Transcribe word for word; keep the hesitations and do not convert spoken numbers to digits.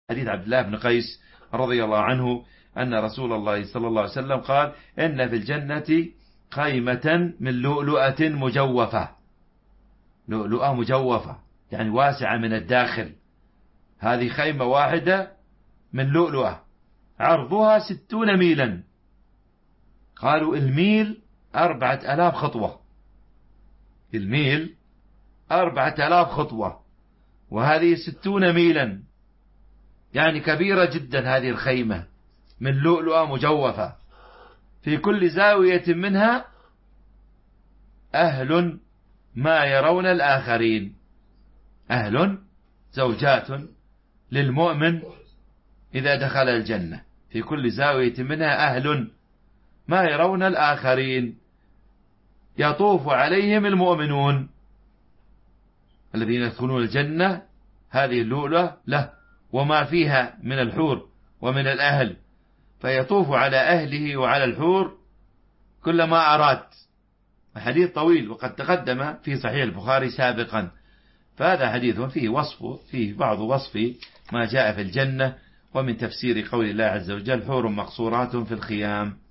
حديث عبد الله بن قيس رضي الله عنه أن رسول الله صلى الله عليه وسلم قال: إن في الجنة خيمة من لؤلؤة مجوفة. لؤلؤة مجوفة يعني واسعة من الداخل. هذه خيمة واحدة من لؤلؤة عرضها ستون ميلا. قالوا الميل أربعة آلاف خطوة. الميل أربعة آلاف خطوة، وهذه ستون ميلا، يعني كبيرة جدا. هذه الخيمة من لؤلؤة مجوفة، في كل زاوية منها أهل ما يرون الآخرين. أهل زوجات للمؤمن إذا دخل الجنة، في كل زاوية منها أهل ما يرون الآخرين، يطوف عليهم المؤمنون الذين يدخلون الجنة. هذه اللؤلؤة له وما فيها من الحور ومن الأهل، فيطوف على أهله وعلى الحور كلما أراد. حديث طويل وقد تقدم في صحيح البخاري سابقا. فهذا حديث فيه وصفه، فيه بعض وصف ما جاء في الجنة، ومن تفسير قول الله عز وجل: حور مقصورات في الخيام.